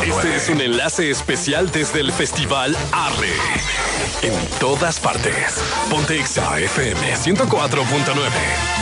Este es un enlace especial desde el Festival Arre. En todas partes. Ponte Exa FM 104.9.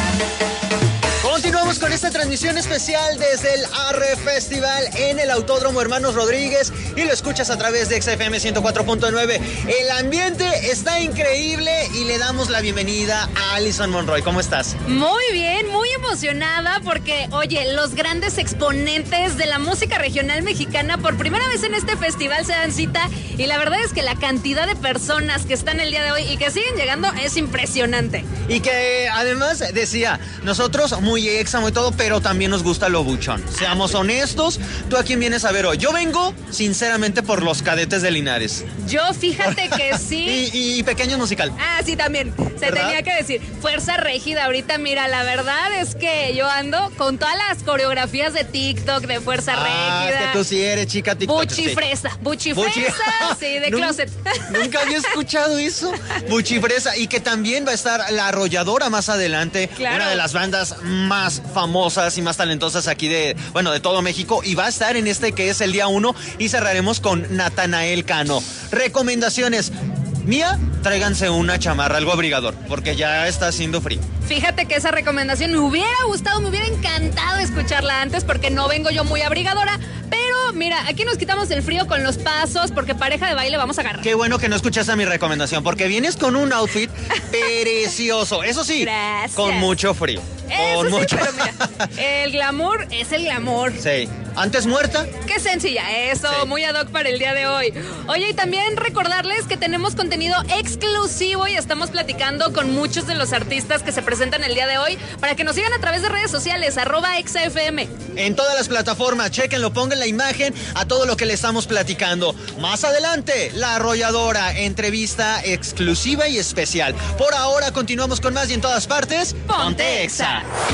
Continuamos con esta transmisión especial desde el Arre Festival en el Autódromo Hermanos Rodríguez y lo escuchas a través de XFM 104.9. El ambiente está increíble y le damos la bienvenida a Alison Monroy. ¿Cómo estás? Muy bien, muy emocionada porque, oye, los grandes exponentes de la música regional mexicana por primera vez en este festival se dan cita y la verdad es que la cantidad de personas que están el día de hoy y que siguen llegando es impresionante. Y que además decía, nosotros muy exa, muy todo, pero también nos gusta lo buchón. Seamos honestos, ¿tú a quién vienes a ver hoy? Yo vengo, sinceramente, por los Cadetes de Linares. Yo fíjate que sí. y Pequeños Musical. Ah, sí, también. Se ¿verdad? tenía que decir. Fuerza Régida. Ahorita, mira, la verdad es que yo ando con todas las coreografías de TikTok de Fuerza Régida. Es que tú sí eres chica TikTok. Buchifresa. Buchifresa, sí, de closet. Nunca había escuchado eso. Buchifresa. Y que también va a estar La Arrolladora más adelante. Claro. Una de las bandas más famosas y más talentosas aquí de todo México. Y va a estar en este que es el día 1 y cerraremos con Natanael Cano. Recomendaciones. Mía, tráiganse una chamarra, algo abrigador, porque ya está haciendo frío. Fíjate que esa recomendación me hubiera gustado, me hubiera encantado escucharla antes porque no vengo yo muy abrigadora, pero mira, aquí nos quitamos el frío con los pasos porque pareja de baile vamos a agarrar. Qué bueno que no escuchaste mi recomendación, porque vienes con un outfit precioso, eso sí, Gracias. con mucho frío. Eso Con sí, mucho. pero mira, el glamour es el glamour. Sí. Antes muerta. Qué sencilla, eso, Sí. muy ad hoc para el día de hoy. Oye, y también recordarles que tenemos contenido exclusivo y estamos platicando con muchos de los artistas que se presentan el día de hoy para que nos sigan a través de redes sociales, @exafm. En todas las plataformas, chequenlo, pongan la imagen a todo lo que le estamos platicando. Más adelante, La Arrolladora, entrevista exclusiva y especial. Por ahora continuamos con más y en todas partes, Ponte Exa.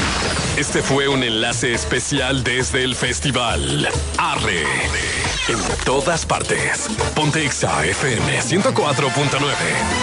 Este fue un enlace especial desde el Festival Arre. En todas partes. Ponte Exa FM 104.9.